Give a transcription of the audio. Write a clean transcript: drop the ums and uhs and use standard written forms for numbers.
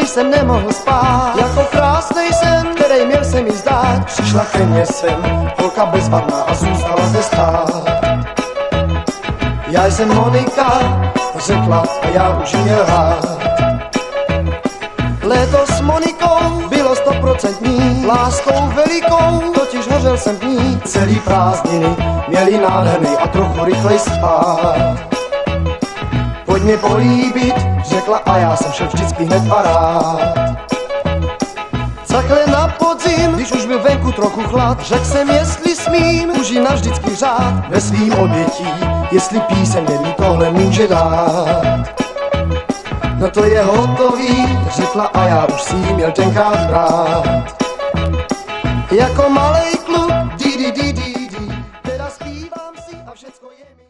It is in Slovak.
jsem nemohl spát. Jako krásnej sen, který měl se mi zdát, přišla ke mně sem holka bezvadná a zůstala zde stát. Já jsem Monika, řekla a já už měl rád. Léto s Monikou bylo 100%, láskou velikou, totiž hořel jsem v ní. Celý prázdniny měli nádherný a trochu rychlej spát. Pojď mi políbit, řekla a já jsem šel vždycky hned a rád. Takhle na podzim, když už byl venku trochu chlad, řekl jsem, jestli smím už jí navždycky řád ve svým obětí, jestli píseň mi tohle může dát. No to je hotový, řekla a já už si jí měl tenkrát brát. Jako malej kluk, di, teda zpívám si a všecko je mi.